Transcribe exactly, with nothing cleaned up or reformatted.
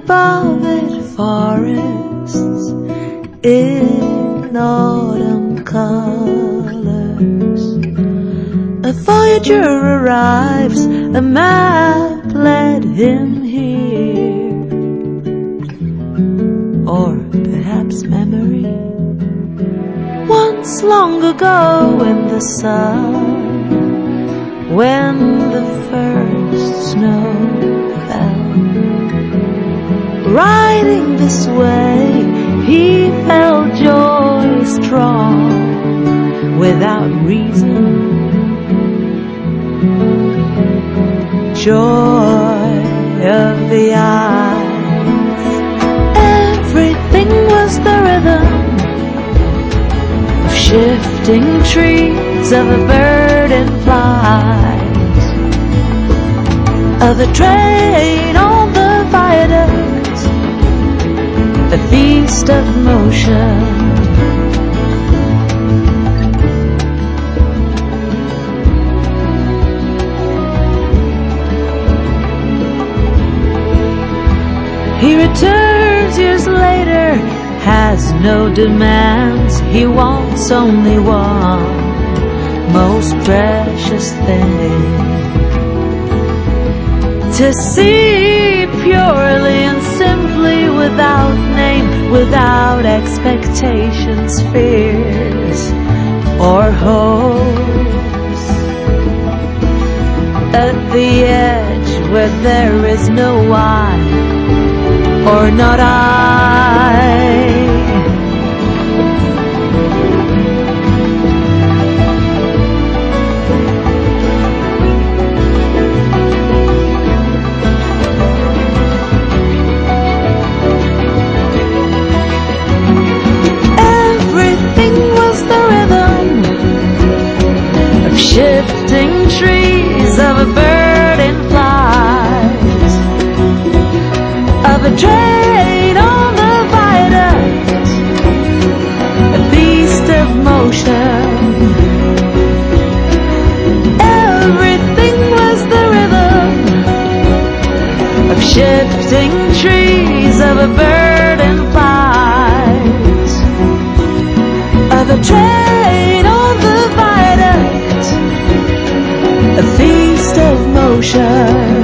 above it forests in autumn colors. A voyager arrives, a map led him here, or perhaps memory. Once long ago in the sun, when the first snow fell, riding this way, he felt joy strong, without reason. Joy of the eyes. Everything was the rhythm of shifting trees, of a bird in flight, of a train on the viaduct, the feast of motion. He returns years later, has no demands. He wants only one most precious thing: to see purely and simply, without name, without expectations, fears, or hopes. At the edge where there is no I, or not I. Everything was the rhythm of shifting trees, of a bird in flight, of a train on the viaduct, a beast of motion. Everything was the rhythm of shifting trees, of a bird in flight, of a train on the viaduct, a feast of motion.